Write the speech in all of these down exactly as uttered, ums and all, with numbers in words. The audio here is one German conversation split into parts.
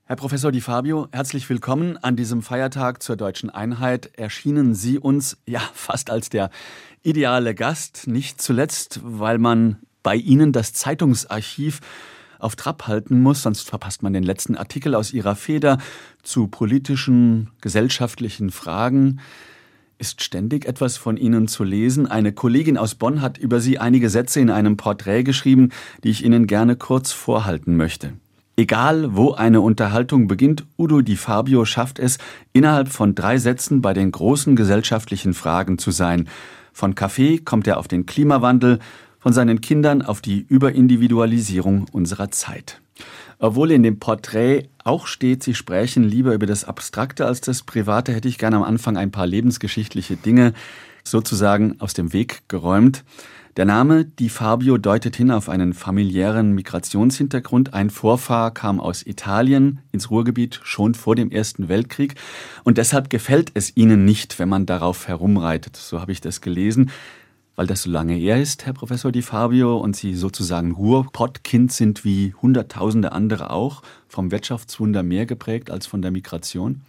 Herr Professor Di Fabio, herzlich willkommen. An diesem Feiertag zur Deutschen Einheit erschienen Sie uns ja fast als der ideale Gast, nicht zuletzt, weil man bei Ihnen das Zeitungsarchiv auf Trab halten muss, sonst verpasst man den letzten Artikel aus Ihrer Feder zu politischen, gesellschaftlichen Fragen. Ist ständig etwas von Ihnen zu lesen. Eine Kollegin aus Bonn hat über Sie einige Sätze in einem Porträt geschrieben, die ich Ihnen gerne kurz vorhalten möchte. Egal, wo eine Unterhaltung beginnt, Udo Di Fabio schafft es, innerhalb von drei Sätzen bei den großen gesellschaftlichen Fragen zu sein. Von Kaffee kommt er auf den Klimawandel, von seinen Kindern auf die Überindividualisierung unserer Zeit. Obwohl in dem Porträt auch steht, Sie sprechen lieber über das Abstrakte als das Private, hätte ich gerne am Anfang ein paar lebensgeschichtliche Dinge sozusagen aus dem Weg geräumt. Der Name Di Fabio deutet hin auf einen familiären Migrationshintergrund. Ein Vorfahr kam aus Italien ins Ruhrgebiet schon vor dem Ersten Weltkrieg. Und deshalb gefällt es Ihnen nicht, wenn man darauf herumreitet. So habe ich das gelesen. Weil das so lange her ist, Herr Professor Di Fabio, und Sie sozusagen Ruhrpottkind sind wie Hunderttausende andere auch, vom Wirtschaftswunder mehr geprägt als von der Migration?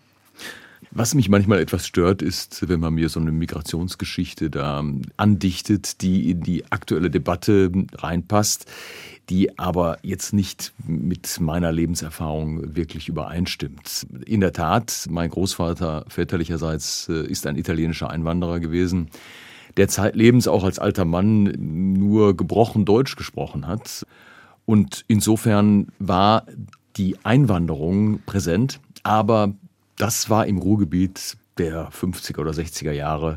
Was mich manchmal etwas stört, ist, wenn man mir so eine Migrationsgeschichte da andichtet, die in die aktuelle Debatte reinpasst, die aber jetzt nicht mit meiner Lebenserfahrung wirklich übereinstimmt. In der Tat, mein Großvater väterlicherseits ist ein italienischer Einwanderer gewesen, der zeitlebens auch als alter Mann nur gebrochen Deutsch gesprochen hat. Und insofern war die Einwanderung präsent, aber das war im Ruhrgebiet der fünfziger oder sechziger Jahre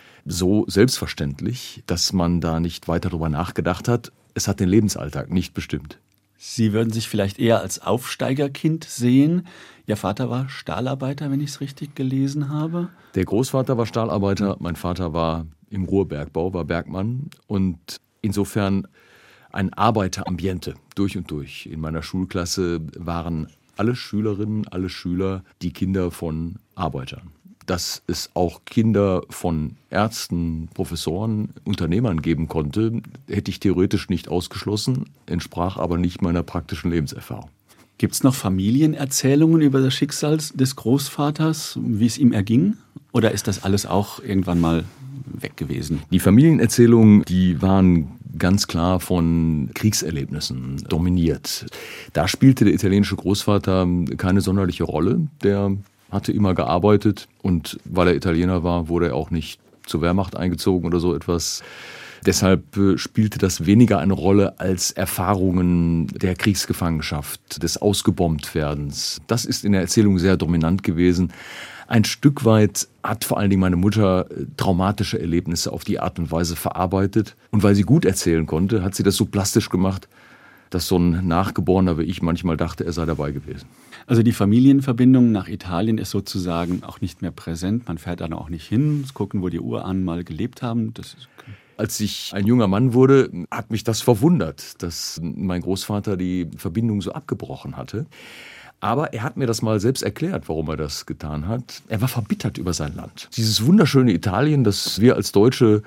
so selbstverständlich, dass man da nicht weiter drüber nachgedacht hat. Es hat den Lebensalltag nicht bestimmt. Sie würden sich vielleicht eher als Aufsteigerkind sehen. Ihr Vater war Stahlarbeiter, wenn ich es richtig gelesen habe. Der Großvater war Stahlarbeiter, mein Vater war im Ruhrbergbau, war Bergmann und insofern ein Arbeiterambiente durch und durch. In meiner Schulklasse waren alle Schülerinnen, alle Schüler die Kinder von Arbeitern. Dass es auch Kinder von Ärzten, Professoren, Unternehmern geben konnte, hätte ich theoretisch nicht ausgeschlossen, entsprach aber nicht meiner praktischen Lebenserfahrung. Gibt es noch Familienerzählungen über das Schicksal des Großvaters, wie es ihm erging? Oder ist das alles auch irgendwann mal weg gewesen? Die Familienerzählungen, die waren ganz klar von Kriegserlebnissen dominiert. Da spielte der italienische Großvater keine sonderliche Rolle. Der hatte immer gearbeitet und weil er Italiener war, wurde er auch nicht zur Wehrmacht eingezogen oder so etwas. Deshalb spielte das weniger eine Rolle als Erfahrungen der Kriegsgefangenschaft, des Ausgebombtwerdens. Das ist in der Erzählung sehr dominant gewesen. Ein Stück weit hat vor allen Dingen meine Mutter traumatische Erlebnisse auf die Art und Weise verarbeitet. Und weil sie gut erzählen konnte, hat sie das so plastisch gemacht, dass so ein Nachgeborener wie ich manchmal dachte, er sei dabei gewesen. Also die Familienverbindung nach Italien ist sozusagen auch nicht mehr präsent. Man fährt dann auch nicht hin, gucken, wo die Urahnen mal gelebt haben. Das ist Als ich ein junger Mann wurde, hat mich das verwundert, dass mein Großvater die Verbindung so abgebrochen hatte. Aber er hat mir das mal selbst erklärt, warum er das getan hat. Er war verbittert über sein Land. Dieses wunderschöne Italien, das wir als Deutsche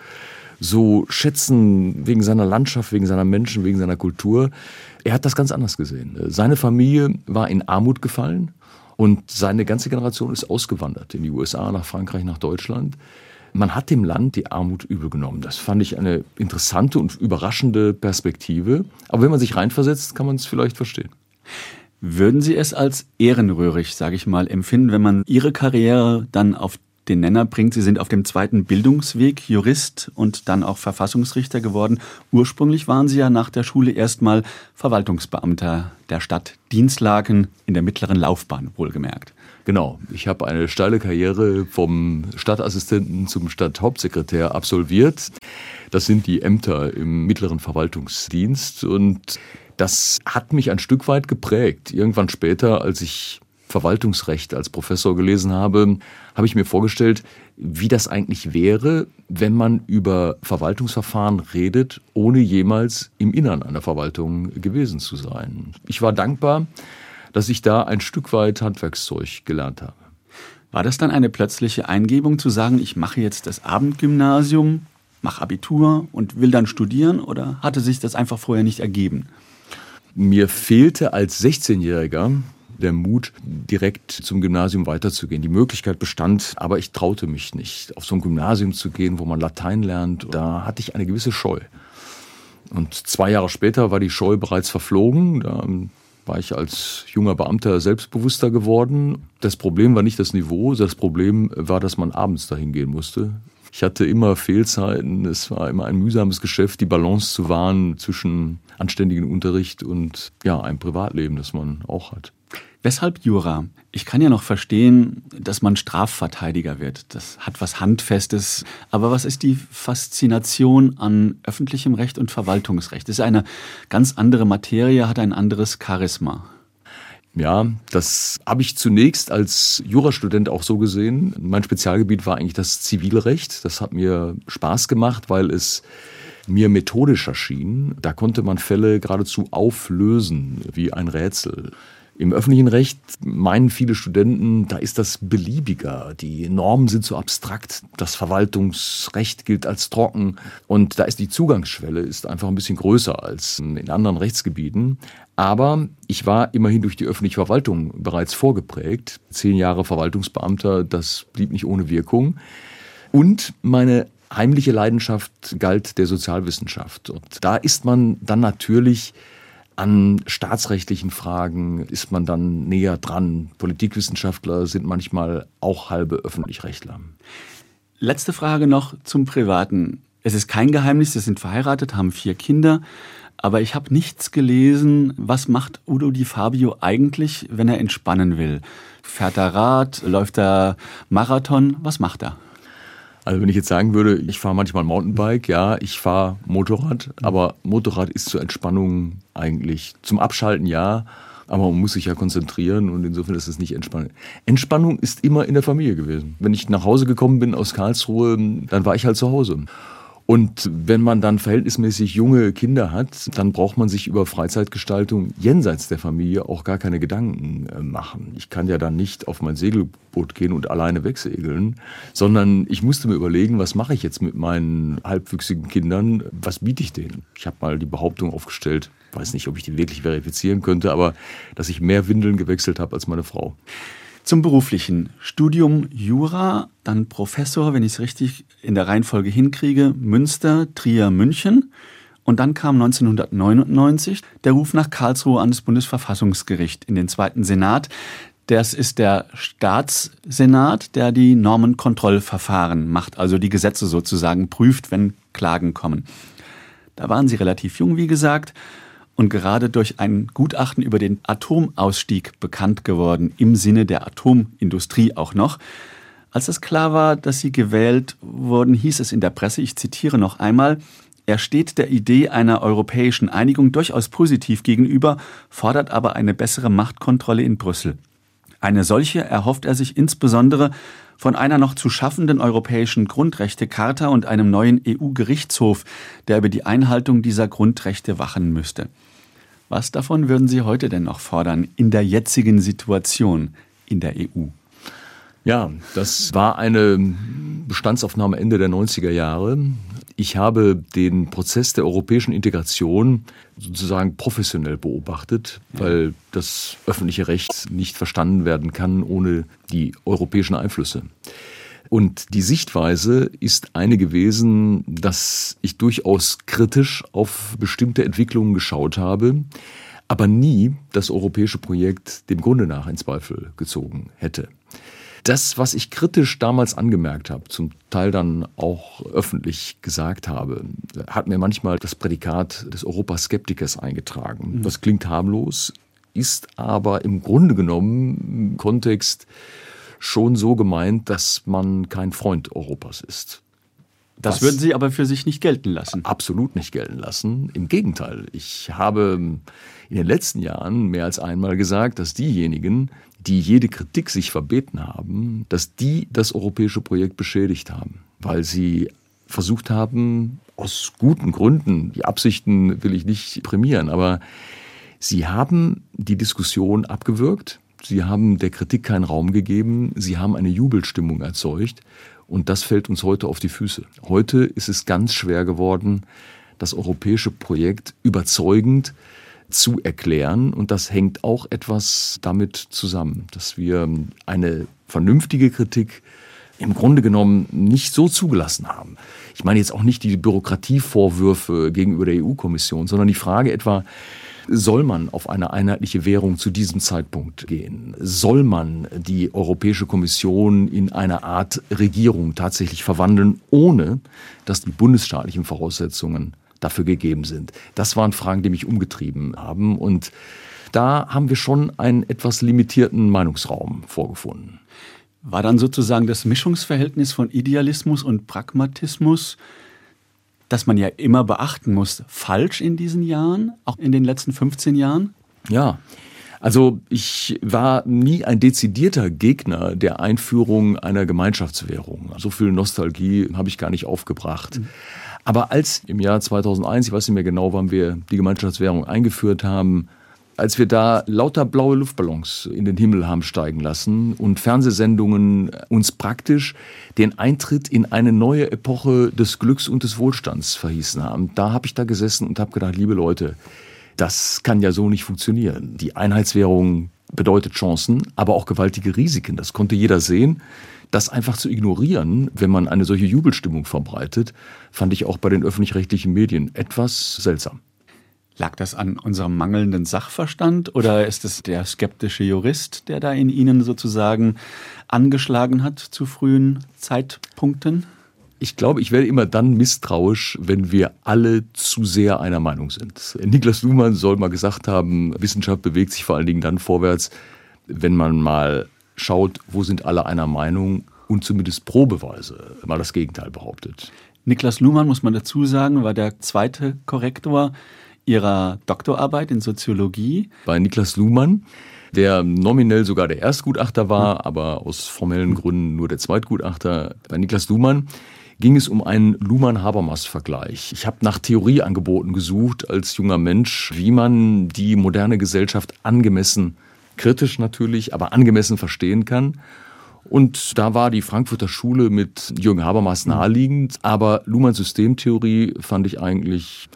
so schätzen, wegen seiner Landschaft, wegen seiner Menschen, wegen seiner Kultur. Er hat das ganz anders gesehen. Seine Familie war in Armut gefallen und seine ganze Generation ist ausgewandert in die U S A, nach Frankreich, nach Deutschland. Man hat dem Land die Armut übel genommen. Das fand ich eine interessante und überraschende Perspektive. Aber wenn man sich reinversetzt, kann man es vielleicht verstehen. Würden Sie es als ehrenrührig, sage ich mal, empfinden, wenn man Ihre Karriere dann auf den Nenner bringt? Sie sind auf dem zweiten Bildungsweg Jurist und dann auch Verfassungsrichter geworden. Ursprünglich waren Sie ja nach der Schule erstmal Verwaltungsbeamter der Stadt Dinslaken in der mittleren Laufbahn, wohlgemerkt. Genau, ich habe eine steile Karriere vom Stadtassistenten zum Stadthauptsekretär absolviert. Das sind die Ämter im mittleren Verwaltungsdienst und das hat mich ein Stück weit geprägt. Irgendwann später, als ich Verwaltungsrecht als Professor gelesen habe, habe ich mir vorgestellt, wie das eigentlich wäre, wenn man über Verwaltungsverfahren redet, ohne jemals im Innern einer Verwaltung gewesen zu sein. Ich war dankbar, dass ich da ein Stück weit Handwerkszeug gelernt habe. War das dann eine plötzliche Eingebung zu sagen, ich mache jetzt das Abendgymnasium, mache Abitur und will dann studieren, oder hatte sich das einfach vorher nicht ergeben? Mir fehlte als sechzehnjähriger der Mut, direkt zum Gymnasium weiterzugehen. Die Möglichkeit bestand, aber ich traute mich nicht, auf so ein Gymnasium zu gehen, wo man Latein lernt. Da hatte ich eine gewisse Scheu. Und zwei Jahre später war die Scheu bereits verflogen. Da war ich als junger Beamter selbstbewusster geworden. Das Problem war nicht das Niveau, das Problem war, dass man abends dahin gehen musste. Ich hatte immer Fehlzeiten, es war immer ein mühsames Geschäft, die Balance zu wahren zwischen anständigem Unterricht und ja, einem Privatleben, das man auch hat. Weshalb Jura? Ich kann ja noch verstehen, dass man Strafverteidiger wird. Das hat was Handfestes. Aber was ist die Faszination an öffentlichem Recht und Verwaltungsrecht? Das ist eine ganz andere Materie, hat ein anderes Charisma. Ja, das habe ich zunächst als Jurastudent auch so gesehen. Mein Spezialgebiet war eigentlich das Zivilrecht. Das hat mir Spaß gemacht, weil es mir methodisch erschien. Da konnte man Fälle geradezu auflösen, wie ein Rätsel. Im öffentlichen Recht meinen viele Studenten, da ist das beliebiger. Die Normen sind so abstrakt. Das Verwaltungsrecht gilt als trocken. Und da ist die Zugangsschwelle ist einfach ein bisschen größer als in anderen Rechtsgebieten. Aber ich war immerhin durch die öffentliche Verwaltung bereits vorgeprägt. Zehn Jahre Verwaltungsbeamter, das blieb nicht ohne Wirkung. Und meine heimliche Leidenschaft galt der Sozialwissenschaft. Und da ist man dann natürlich an staatsrechtlichen Fragen, ist man dann näher dran. Politikwissenschaftler sind manchmal auch halbe Öffentlichrechtler. Letzte Frage noch zum Privaten. Es ist kein Geheimnis, Sie sind verheiratet, haben vier Kinder. Aber ich habe nichts gelesen, was macht Udo Di Fabio eigentlich, wenn er entspannen will? Fährt er Rad, läuft er Marathon, was macht er? Also wenn ich jetzt sagen würde, ich fahre manchmal Mountainbike, ja, ich fahre Motorrad, aber Motorrad ist zur Entspannung eigentlich, zum Abschalten ja, aber man muss sich ja konzentrieren und insofern ist es nicht Entspannung. Entspannung ist immer in der Familie gewesen. Wenn ich nach Hause gekommen bin aus Karlsruhe, dann war ich halt zu Hause. Und wenn man dann verhältnismäßig junge Kinder hat, dann braucht man sich über Freizeitgestaltung jenseits der Familie auch gar keine Gedanken machen. Ich kann ja dann nicht auf mein Segelboot gehen und alleine wegsegeln, sondern ich musste mir überlegen, was mache ich jetzt mit meinen halbwüchsigen Kindern, was biete ich denen? Ich habe mal die Behauptung aufgestellt, weiß nicht, ob ich die wirklich verifizieren könnte, aber dass ich mehr Windeln gewechselt habe als meine Frau. Zum Beruflichen. Studium Jura, dann Professor, wenn ich es richtig in der Reihenfolge hinkriege, Münster, Trier, München. Und dann kam neunzehnhundertneunundneunzig der Ruf nach Karlsruhe an das Bundesverfassungsgericht in den zweiten Senat. Das ist der Staatssenat, der die Normenkontrollverfahren macht, also die Gesetze sozusagen prüft, wenn Klagen kommen. Da waren Sie relativ jung, wie gesagt. Und gerade durch ein Gutachten über den Atomausstieg bekannt geworden, im Sinne der Atomindustrie auch noch. Als es klar war, dass sie gewählt wurden, hieß es in der Presse, ich zitiere noch einmal, er steht der Idee einer europäischen Einigung durchaus positiv gegenüber, fordert aber eine bessere Machtkontrolle in Brüssel. Eine solche erhofft er sich insbesondere von einer noch zu schaffenden europäischen Grundrechtecharta und einem neuen E U-Gerichtshof, der über die Einhaltung dieser Grundrechte wachen müsste. Was davon würden Sie heute denn noch fordern in der jetzigen Situation in der E U? Ja, das war eine Bestandsaufnahme Ende der neunziger Jahre. Ich habe den Prozess der europäischen Integration sozusagen professionell beobachtet, weil das öffentliche Recht nicht verstanden werden kann ohne die europäischen Einflüsse. Und die Sichtweise ist eine gewesen, dass ich durchaus kritisch auf bestimmte Entwicklungen geschaut habe, aber nie das europäische Projekt dem Grunde nach in Zweifel gezogen hätte. Das, was ich kritisch damals angemerkt habe, zum Teil dann auch öffentlich gesagt habe, hat mir manchmal das Prädikat des Europaskeptikers eingetragen. Das klingt harmlos, ist aber im Grunde genommen im Kontext schon so gemeint, dass man kein Freund Europas ist. Das würden Sie aber für sich nicht gelten lassen? Absolut nicht gelten lassen. Im Gegenteil. Ich habe in den letzten Jahren mehr als einmal gesagt, dass diejenigen, die jede Kritik sich verbeten haben, dass die das europäische Projekt beschädigt haben, weil sie versucht haben, aus guten Gründen, die Absichten will ich nicht prämieren, aber sie haben die Diskussion abgewürgt, sie haben der Kritik keinen Raum gegeben, sie haben eine Jubelstimmung erzeugt und das fällt uns heute auf die Füße. Heute ist es ganz schwer geworden, das europäische Projekt überzeugend zu erklären. Und das hängt auch etwas damit zusammen, dass wir eine vernünftige Kritik im Grunde genommen nicht so zugelassen haben. Ich meine jetzt auch nicht die Bürokratievorwürfe gegenüber der E U-Kommission, sondern die Frage etwa, soll man auf eine einheitliche Währung zu diesem Zeitpunkt gehen? Soll man die Europäische Kommission in eine Art Regierung tatsächlich verwandeln, ohne dass die bundesstaatlichen Voraussetzungen dafür gegeben sind? Das waren Fragen, die mich umgetrieben haben. Und da haben wir schon einen etwas limitierten Meinungsraum vorgefunden. War dann sozusagen das Mischungsverhältnis von Idealismus und Pragmatismus, das man ja immer beachten muss, falsch in diesen Jahren, auch in den letzten fünfzehn Jahren? Ja, also ich war nie ein dezidierter Gegner der Einführung einer Gemeinschaftswährung. So viel Nostalgie habe ich gar nicht aufgebracht. Mhm. Aber als im Jahr zweitausendeins, ich weiß nicht mehr genau, wann wir die Gemeinschaftswährung eingeführt haben, als wir da lauter blaue Luftballons in den Himmel haben steigen lassen und Fernsehsendungen uns praktisch den Eintritt in eine neue Epoche des Glücks und des Wohlstands verhießen haben, da habe ich da gesessen und habe gedacht, liebe Leute, das kann ja so nicht funktionieren. Die Einheitswährung bedeutet Chancen, aber auch gewaltige Risiken. Das konnte jeder sehen. Das einfach zu ignorieren, wenn man eine solche Jubelstimmung verbreitet, fand ich auch bei den öffentlich-rechtlichen Medien etwas seltsam. Lag das an unserem mangelnden Sachverstand oder ist es der skeptische Jurist, der da in Ihnen sozusagen angeschlagen hat zu frühen Zeitpunkten? Ich glaube, ich werde immer dann misstrauisch, wenn wir alle zu sehr einer Meinung sind. Niklas Luhmann soll mal gesagt haben, Wissenschaft bewegt sich vor allen Dingen dann vorwärts, wenn man mal schaut, wo sind alle einer Meinung und zumindest probeweise mal das Gegenteil behauptet. Niklas Luhmann, muss man dazu sagen, war der zweite Korrektor Ihrer Doktorarbeit in Soziologie. Bei Niklas Luhmann, der nominell sogar der Erstgutachter war, aber aus formellen Gründen nur der Zweitgutachter. Bei Niklas Luhmann ging es um einen Luhmann-Habermas-Vergleich. Ich habe nach Theorieangeboten gesucht als junger Mensch, wie man die moderne Gesellschaft angemessen, kritisch natürlich, aber angemessen verstehen kann. Und da war die Frankfurter Schule mit Jürgen Habermas naheliegend, aber Luhmanns Systemtheorie fand ich eigentlich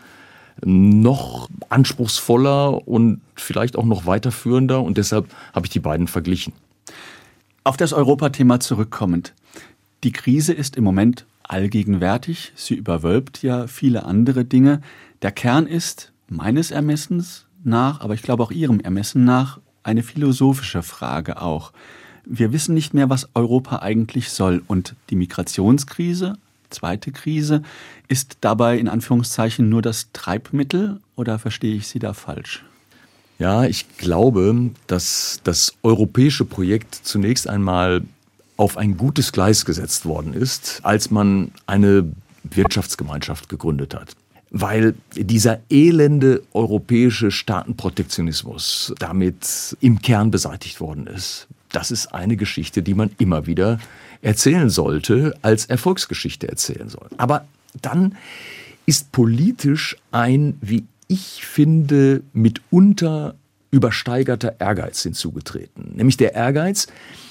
noch anspruchsvoller und vielleicht auch noch weiterführender und deshalb habe ich die beiden verglichen. Auf das Europathema zurückkommend. Die Krise ist im Moment allgegenwärtig, sie überwölbt ja viele andere Dinge. Der Kern ist meines Ermessens nach, aber ich glaube auch Ihrem Ermessen nach, eine philosophische Frage auch. Wir wissen nicht mehr, was Europa eigentlich soll und die Migrationskrise, zweite Krise, ist dabei in Anführungszeichen nur das Treibmittel oder verstehe ich Sie da falsch? Ja, ich glaube, dass das europäische Projekt zunächst einmal auf ein gutes Gleis gesetzt worden ist, als man eine Wirtschaftsgemeinschaft gegründet hat. Weil dieser elende europäische Staatenprotektionismus damit im Kern beseitigt worden ist. Das ist eine Geschichte, die man immer wieder erzählen sollte, als Erfolgsgeschichte erzählen soll. Aber dann ist politisch ein, wie ich finde, mitunter übersteigerter Ehrgeiz hinzugetreten. Nämlich der Ehrgeiz,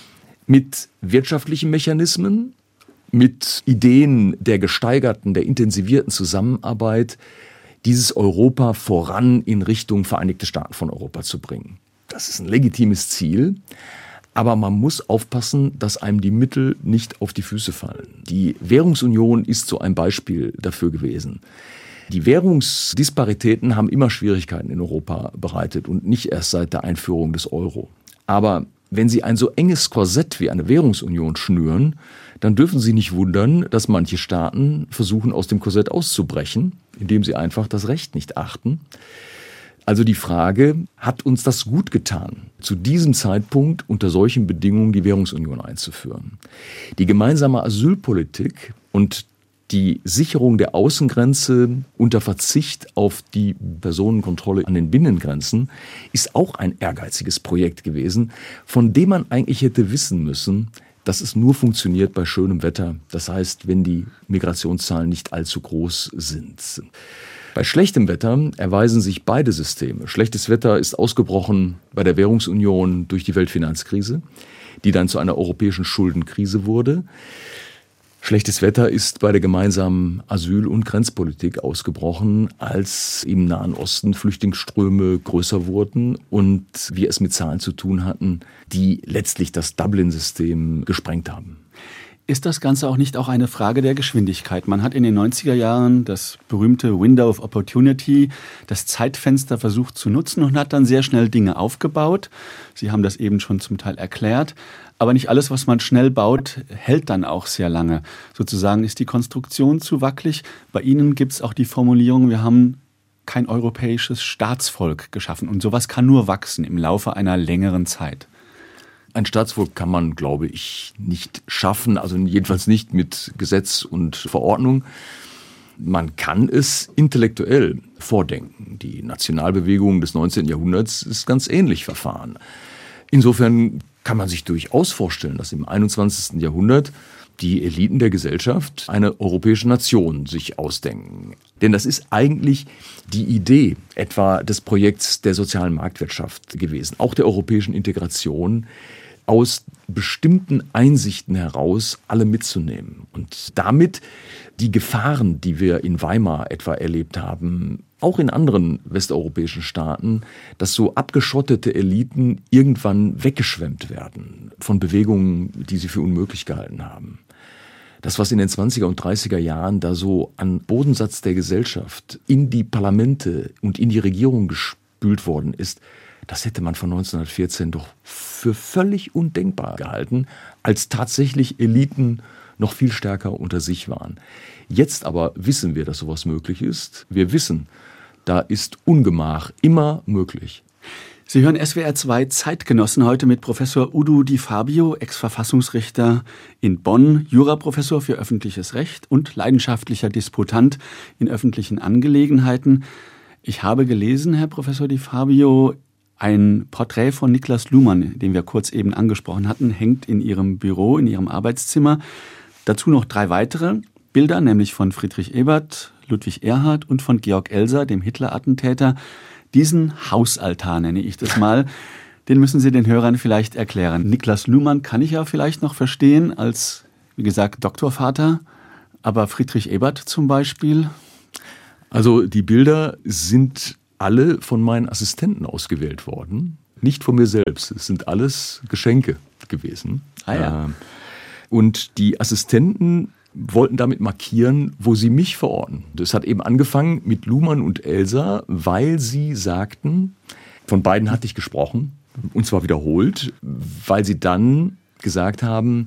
mit wirtschaftlichen Mechanismen, mit Ideen der gesteigerten, der intensivierten Zusammenarbeit, dieses Europa voran in Richtung Vereinigte Staaten von Europa zu bringen. Das ist ein legitimes Ziel. Aber man muss aufpassen, dass einem die Mittel nicht auf die Füße fallen. Die Währungsunion ist so ein Beispiel dafür gewesen. Die Währungsdisparitäten haben immer Schwierigkeiten in Europa bereitet und nicht erst seit der Einführung des Euro. Aber wenn Sie ein so enges Korsett wie eine Währungsunion schnüren, dann dürfen Sie nicht wundern, dass manche Staaten versuchen, aus dem Korsett auszubrechen, indem sie einfach das Recht nicht achten. Also die Frage, hat uns das gut getan, zu diesem Zeitpunkt unter solchen Bedingungen die Währungsunion einzuführen? Die gemeinsame Asylpolitik und die Sicherung der Außengrenze unter Verzicht auf die Personenkontrolle an den Binnengrenzen ist auch ein ehrgeiziges Projekt gewesen, von dem man eigentlich hätte wissen müssen, dass es nur funktioniert bei schönem Wetter. Das heißt, wenn die Migrationszahlen nicht allzu groß sind. Bei schlechtem Wetter erweisen sich beide Systeme. Schlechtes Wetter ist ausgebrochen bei der Währungsunion durch die Weltfinanzkrise, die dann zu einer europäischen Schuldenkrise wurde. Schlechtes Wetter ist bei der gemeinsamen Asyl- und Grenzpolitik ausgebrochen, als im Nahen Osten Flüchtlingsströme größer wurden und wir es mit Zahlen zu tun hatten, die letztlich das Dublin-System gesprengt haben. Ist das Ganze auch nicht auch eine Frage der Geschwindigkeit? Man hat in den neunziger Jahren das berühmte Window of Opportunity, das Zeitfenster versucht zu nutzen und hat dann sehr schnell Dinge aufgebaut. Sie haben das eben schon zum Teil erklärt. Aber nicht alles, was man schnell baut, hält dann auch sehr lange. Sozusagen ist die Konstruktion zu wackelig. Bei Ihnen gibt es auch die Formulierung, wir haben kein europäisches Staatsvolk geschaffen. Und sowas kann nur wachsen im Laufe einer längeren Zeit. Ein Staatsvolk kann man, glaube ich, nicht schaffen, also jedenfalls nicht mit Gesetz und Verordnung. Man kann es intellektuell vordenken. Die Nationalbewegung des neunzehnten Jahrhunderts ist ganz ähnlich verfahren. Insofern kann man sich durchaus vorstellen, dass im einundzwanzigsten Jahrhundert die Eliten der Gesellschaft eine europäische Nation sich ausdenken. Denn das ist eigentlich die Idee etwa des Projekts der sozialen Marktwirtschaft gewesen, auch der europäischen Integration, aus bestimmten Einsichten heraus alle mitzunehmen und damit die Gefahren, die wir in Weimar etwa erlebt haben, auch in anderen westeuropäischen Staaten, dass so abgeschottete Eliten irgendwann weggeschwemmt werden von Bewegungen, die sie für unmöglich gehalten haben. Das, was in den zwanziger und dreißiger Jahren da so an Bodensatz der Gesellschaft in die Parlamente und in die Regierung gespült worden ist, das hätte man von neunzehnhundertvierzehn doch für völlig undenkbar gehalten, als tatsächlich Eliten noch viel stärker unter sich waren. Jetzt aber wissen wir, dass sowas möglich ist. Wir wissen, da ist Ungemach immer möglich. Sie hören S W R zwei Zeitgenossen heute mit Professor Udo Di Fabio, Ex-Verfassungsrichter in Bonn, Juraprofessor für öffentliches Recht und leidenschaftlicher Disputant in öffentlichen Angelegenheiten. Ich habe gelesen, Herr Professor Di Fabio, ein Porträt von Niklas Luhmann, den wir kurz eben angesprochen hatten, hängt in Ihrem Büro, in Ihrem Arbeitszimmer. Dazu noch drei weitere Bilder, nämlich von Friedrich Ebert, Ludwig Erhard und von Georg Elser, dem Hitler-Attentäter. Diesen Hausaltar nenne ich das mal, den müssen Sie den Hörern vielleicht erklären. Niklas Luhmann kann ich ja vielleicht noch verstehen als, wie gesagt, Doktorvater, aber Friedrich Ebert zum Beispiel? Also die Bilder sind alle von meinen Assistenten ausgewählt worden, nicht von mir selbst. Es sind alles Geschenke gewesen. Ah ja. Und die Assistenten wollten damit markieren, wo sie mich verorten. Das hat eben angefangen mit Luhmann und Elser, weil sie sagten, von beiden hatte ich gesprochen, und zwar wiederholt, weil sie dann gesagt haben,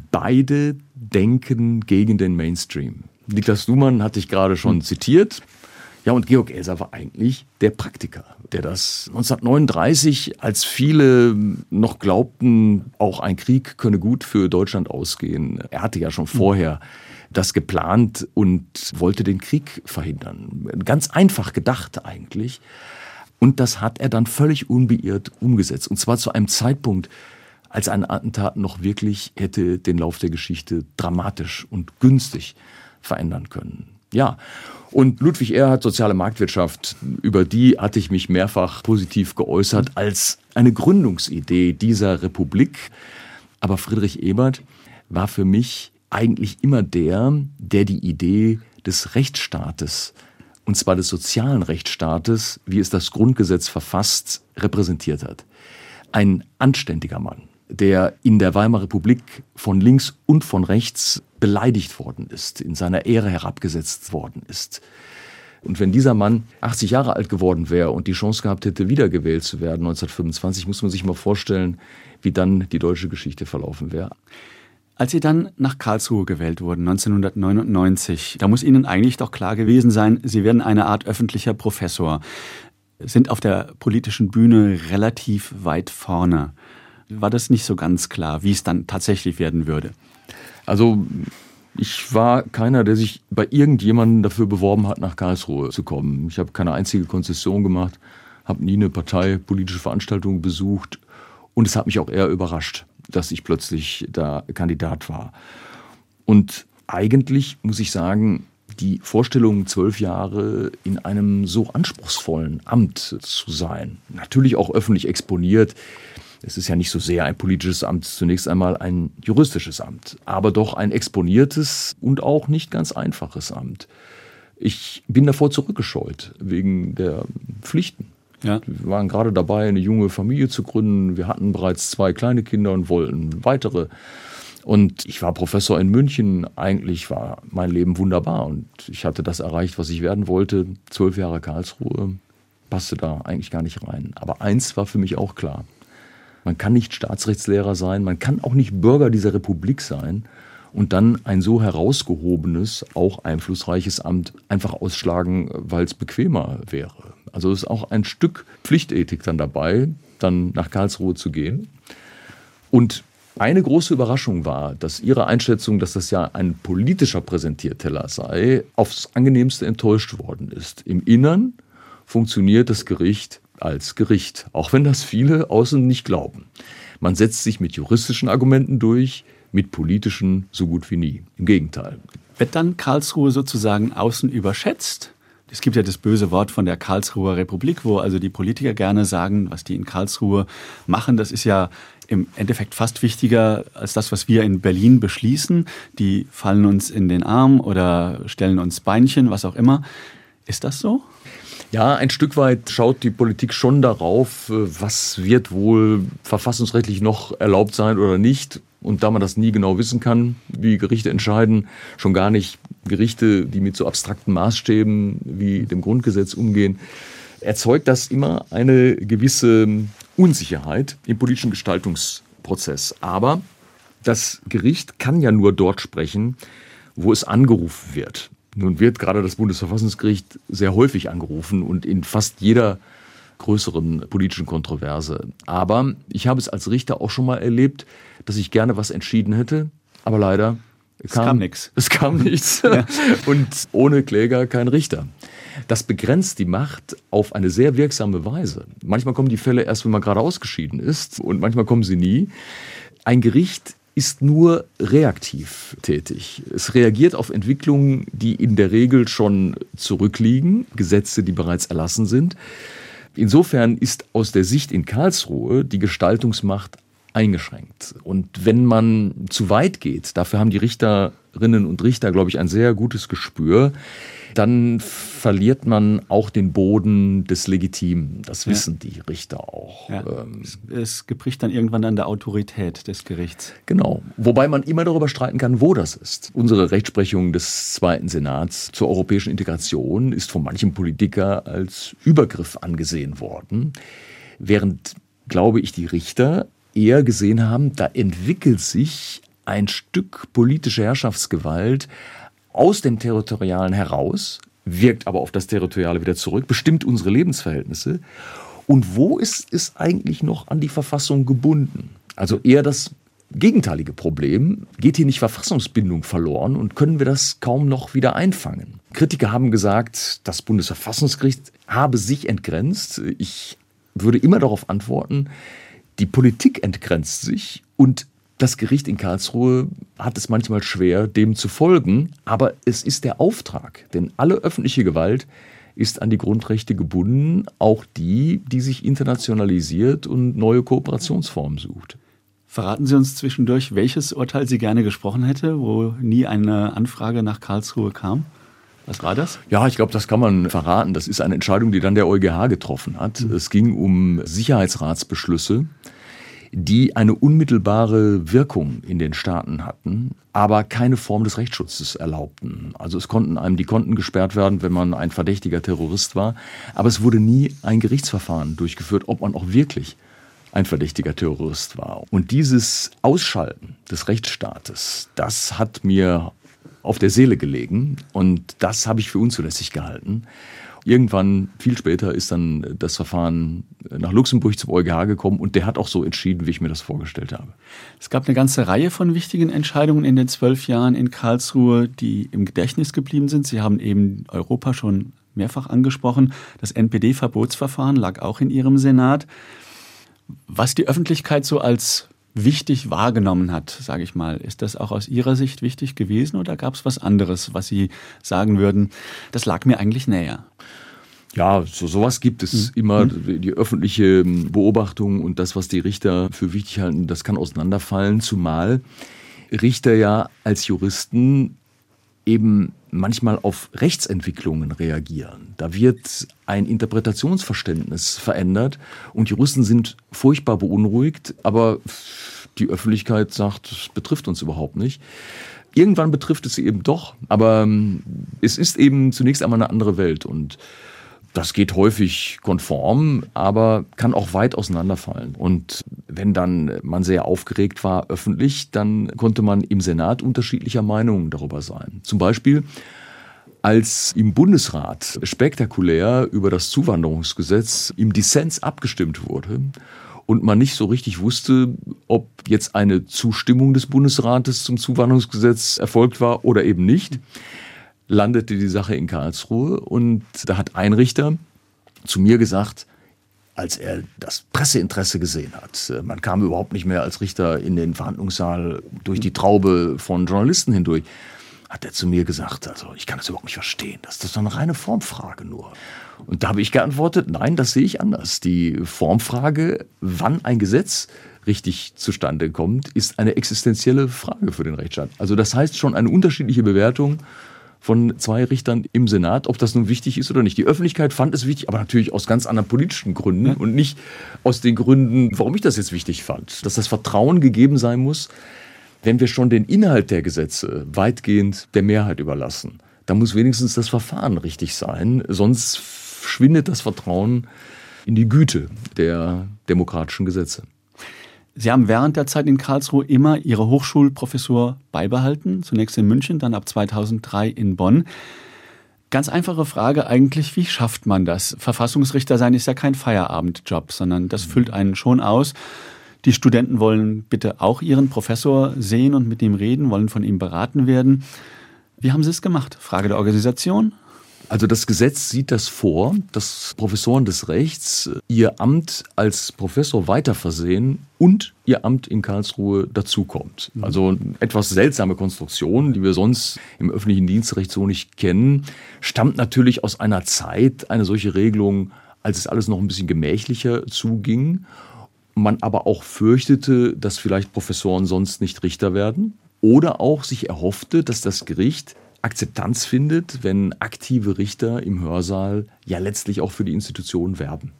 beide denken gegen den Mainstream. Niklas Luhmann hatte ich gerade schon zitiert. Ja, und Georg Elser war eigentlich der Praktiker, der das neunzehnhundertneununddreißig, als viele noch glaubten, auch ein Krieg könne gut für Deutschland ausgehen. Er hatte ja schon vorher das geplant und wollte den Krieg verhindern. Ganz einfach gedacht eigentlich. Und das hat er dann völlig unbeirrt umgesetzt. Und zwar zu einem Zeitpunkt, als ein Attentat noch wirklich hätte den Lauf der Geschichte dramatisch und günstig verändern können. Ja, und Ludwig Erhard, soziale Marktwirtschaft, über die hatte ich mich mehrfach positiv geäußert als eine Gründungsidee dieser Republik. Aber Friedrich Ebert war für mich eigentlich immer der, der die Idee des Rechtsstaates, und zwar des sozialen Rechtsstaates, wie es das Grundgesetz verfasst, repräsentiert hat. Ein anständiger Mann, der in der Weimarer Republik von links und von rechts beleidigt worden ist, in seiner Ehre herabgesetzt worden ist. Und wenn dieser Mann achtzig Jahre alt geworden wäre und die Chance gehabt hätte, wiedergewählt zu werden neunzehnhundertfünfundzwanzig, muss man sich mal vorstellen, wie dann die deutsche Geschichte verlaufen wäre. Als Sie dann nach Karlsruhe gewählt wurden, neunzehnhundertneunundneunzig, da muss Ihnen eigentlich doch klar gewesen sein, Sie werden eine Art öffentlicher Professor, sind auf der politischen Bühne relativ weit vorne. War das nicht so ganz klar, wie es dann tatsächlich werden würde? Also ich war keiner, der sich bei irgendjemandem dafür beworben hat, nach Karlsruhe zu kommen. Ich habe keine einzige Konzession gemacht, habe nie eine parteipolitische Veranstaltung besucht und es hat mich auch eher überrascht, dass ich plötzlich da Kandidat war. Und eigentlich muss ich sagen, die Vorstellung, zwölf Jahre in einem so anspruchsvollen Amt zu sein, natürlich auch öffentlich exponiert, Es ist ja nicht so sehr ein politisches Amt, zunächst einmal ein juristisches Amt, aber doch ein exponiertes und auch nicht ganz einfaches Amt. Ich bin davor zurückgescheut, wegen der Pflichten. Ja. Wir waren gerade dabei, eine junge Familie zu gründen. Wir hatten bereits zwei kleine Kinder und wollten weitere. Und ich war Professor in München. Eigentlich war mein Leben wunderbar und ich hatte das erreicht, was ich werden wollte. Zwölf Jahre Karlsruhe, passte da eigentlich gar nicht rein. Aber eins war für mich auch klar. Man kann nicht Staatsrechtslehrer sein, man kann auch nicht Bürger dieser Republik sein und dann ein so herausgehobenes, auch einflussreiches Amt einfach ausschlagen, weil es bequemer wäre. Also es ist auch ein Stück Pflichtethik dann dabei, dann nach Karlsruhe zu gehen. Und eine große Überraschung war, dass Ihre Einschätzung, dass das ja ein politischer Präsentierteller sei, aufs Angenehmste enttäuscht worden ist. Im Innern funktioniert das Gericht als Gericht, auch wenn das viele außen nicht glauben. Man setzt sich mit juristischen Argumenten durch, mit politischen so gut wie nie. Im Gegenteil. Wird dann Karlsruhe sozusagen außen überschätzt? Es gibt ja das böse Wort von der Karlsruher Republik, wo also die Politiker gerne sagen, was die in Karlsruhe machen, das ist ja im Endeffekt fast wichtiger als das, was wir in Berlin beschließen. Die fallen uns in den Arm oder stellen uns Beinchen, was auch immer. Ist das so? Ja, ein Stück weit schaut die Politik schon darauf, was wird wohl verfassungsrechtlich noch erlaubt sein oder nicht. Und da man das nie genau wissen kann, wie Gerichte entscheiden, schon gar nicht Gerichte, die mit so abstrakten Maßstäben wie dem Grundgesetz umgehen, erzeugt das immer eine gewisse Unsicherheit im politischen Gestaltungsprozess. Aber das Gericht kann ja nur dort sprechen, wo es angerufen wird. Nun wird gerade das Bundesverfassungsgericht sehr häufig angerufen und in fast jeder größeren politischen Kontroverse. Aber ich habe es als Richter auch schon mal erlebt, dass ich gerne was entschieden hätte, aber leider es kam, kam nichts. Es kam nichts ja. Und ohne Kläger kein Richter. Das begrenzt die Macht auf eine sehr wirksame Weise. Manchmal kommen die Fälle erst, wenn man gerade ausgeschieden ist und manchmal kommen sie nie. Ein Gericht ist nur reaktiv tätig. Es reagiert auf Entwicklungen, die in der Regel schon zurückliegen, Gesetze, die bereits erlassen sind. Insofern ist aus der Sicht in Karlsruhe die Gestaltungsmacht eingeschränkt. Und wenn man zu weit geht, dafür haben die Richterinnen und Richter, glaube ich, ein sehr gutes Gespür, dann verliert man auch den Boden des Legitimen. Das wissen ja. die Richter auch. Ja. Es, es gebricht dann irgendwann an der Autorität des Gerichts. Genau. Wobei man immer darüber streiten kann, wo das ist. Unsere Rechtsprechung des Zweiten Senats zur europäischen Integration ist von manchen Politikern als Übergriff angesehen worden. Während, glaube ich, die Richter eher gesehen haben, da entwickelt sich ein Stück politische Herrschaftsgewalt aus dem Territorialen heraus, wirkt aber auf das Territoriale wieder zurück, bestimmt unsere Lebensverhältnisse. Und wo ist es eigentlich noch an die Verfassung gebunden? Also eher das gegenteilige Problem. Geht hier nicht Verfassungsbindung verloren und können wir das kaum noch wieder einfangen? Kritiker haben gesagt, das Bundesverfassungsgericht habe sich entgrenzt. Ich würde immer darauf antworten, die Politik entgrenzt sich und das Gericht in Karlsruhe hat es manchmal schwer, dem zu folgen, aber es ist der Auftrag, denn alle öffentliche Gewalt ist an die Grundrechte gebunden, auch die, die sich internationalisiert und neue Kooperationsformen sucht. Verraten Sie uns zwischendurch, welches Urteil Sie gerne gesprochen hätte, wo nie eine Anfrage nach Karlsruhe kam? Was war das? Ja, ich glaube, das kann man verraten. Das ist eine Entscheidung, die dann der EuGH getroffen hat. Mhm. Es ging um Sicherheitsratsbeschlüsse, die eine unmittelbare Wirkung in den Staaten hatten, aber keine Form des Rechtsschutzes erlaubten. Also es konnten einem die Konten gesperrt werden, wenn man ein verdächtiger Terrorist war, aber es wurde nie ein Gerichtsverfahren durchgeführt, ob man auch wirklich ein verdächtiger Terrorist war. Und dieses Ausschalten des Rechtsstaates, das hat mir auf der Seele gelegen und das habe ich für unzulässig gehalten. Irgendwann, viel später, ist dann das Verfahren nach Luxemburg zum EuGH gekommen und der hat auch so entschieden, wie ich mir das vorgestellt habe. Es gab eine ganze Reihe von wichtigen Entscheidungen in den zwölf Jahren in Karlsruhe, die im Gedächtnis geblieben sind. Sie haben eben Europa schon mehrfach angesprochen. Das N P D-Verbotsverfahren lag auch in Ihrem Senat. Was die Öffentlichkeit so als wichtig wahrgenommen hat, sage ich mal, ist das auch aus Ihrer Sicht wichtig gewesen oder gab es was anderes, was Sie sagen würden, das lag mir eigentlich näher? Ja, so sowas gibt es mhm. immer. Die öffentliche Beobachtung und das, was die Richter für wichtig halten, das kann auseinanderfallen, zumal Richter ja als Juristen eben manchmal auf Rechtsentwicklungen reagieren. Da wird ein Interpretationsverständnis verändert und Juristen sind furchtbar beunruhigt, aber die Öffentlichkeit sagt, es betrifft uns überhaupt nicht. Irgendwann betrifft es sie eben doch, aber es ist eben zunächst einmal eine andere Welt und das geht häufig konform, aber kann auch weit auseinanderfallen. Und wenn dann man sehr aufgeregt war öffentlich, dann konnte man im Senat unterschiedlicher Meinung darüber sein. Zum Beispiel, als im Bundesrat spektakulär über das Zuwanderungsgesetz im Dissens abgestimmt wurde und man nicht so richtig wusste, ob jetzt eine Zustimmung des Bundesrates zum Zuwanderungsgesetz erfolgt war oder eben nicht, landete die Sache in Karlsruhe und da hat ein Richter zu mir gesagt, als er das Presseinteresse gesehen hat, man kam überhaupt nicht mehr als Richter in den Verhandlungssaal durch die Traube von Journalisten hindurch, hat er zu mir gesagt, also ich kann das überhaupt nicht verstehen, das ist doch eine reine Formfrage nur. Und da habe ich geantwortet, nein, das sehe ich anders. Die Formfrage, wann ein Gesetz richtig zustande kommt, ist eine existenzielle Frage für den Rechtsstaat. Also das heißt schon eine unterschiedliche Bewertung von zwei Richtern im Senat, ob das nun wichtig ist oder nicht. Die Öffentlichkeit fand es wichtig, aber natürlich aus ganz anderen politischen Gründen ja. und nicht aus den Gründen, warum ich das jetzt wichtig fand. Dass das Vertrauen gegeben sein muss, wenn wir schon den Inhalt der Gesetze weitgehend der Mehrheit überlassen. Da muss wenigstens das Verfahren richtig sein, sonst schwindet das Vertrauen in die Güte der demokratischen Gesetze. Sie haben während der Zeit in Karlsruhe immer Ihre Hochschulprofessur beibehalten, zunächst in München, dann ab zweitausenddrei in Bonn. Ganz einfache Frage eigentlich, wie schafft man das? Verfassungsrichter sein ist ja kein Feierabendjob, sondern das füllt einen schon aus. Die Studenten wollen bitte auch ihren Professor sehen und mit ihm reden, wollen von ihm beraten werden. Wie haben Sie es gemacht? Frage der Organisation? Also das Gesetz sieht das vor, dass Professoren des Rechts ihr Amt als Professor weiterversehen und ihr Amt in Karlsruhe dazukommt. Also eine etwas seltsame Konstruktion, die wir sonst im öffentlichen Dienstrecht so nicht kennen, stammt natürlich aus einer Zeit, eine solche Regelung, als es alles noch ein bisschen gemächlicher zuging. Man aber auch fürchtete, dass vielleicht Professoren sonst nicht Richter werden oder auch sich erhoffte, dass das Gericht Akzeptanz findet, wenn aktive Richter im Hörsaal ja letztlich auch für die Institution werben.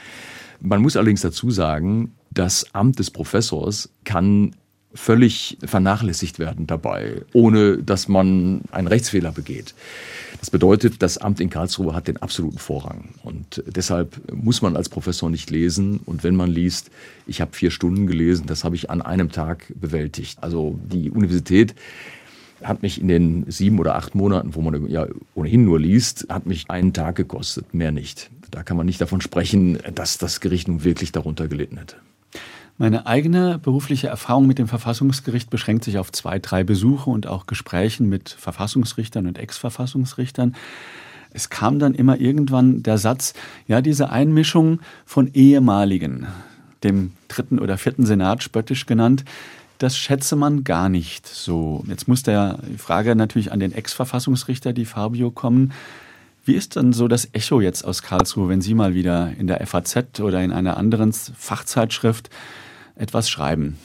Man muss allerdings dazu sagen, das Amt des Professors kann völlig vernachlässigt werden dabei, ohne dass man einen Rechtsfehler begeht. Das bedeutet, das Amt in Karlsruhe hat den absoluten Vorrang und deshalb muss man als Professor nicht lesen und wenn man liest, ich habe vier Stunden gelesen, das habe ich an einem Tag bewältigt. Also die Universität hat mich in den sieben oder acht Monaten, wo man ja ohnehin nur liest, hat mich einen Tag gekostet, mehr nicht. Da kann man nicht davon sprechen, dass das Gericht nun wirklich darunter gelitten hätte. Meine eigene berufliche Erfahrung mit dem Verfassungsgericht beschränkt sich auf zwei, drei Besuche und auch Gesprächen mit Verfassungsrichtern und Ex-Verfassungsrichtern. Es kam dann immer irgendwann der Satz, ja, diese Einmischung von ehemaligen, dem dritten oder vierten Senat spöttisch genannt, das schätze man gar nicht so. Jetzt muss der die Frage natürlich an den Ex-Verfassungsrichter, die Fabio, kommen. Wie ist denn so das Echo jetzt aus Karlsruhe, wenn Sie mal wieder in der F A Z oder in einer anderen Fachzeitschrift etwas schreiben?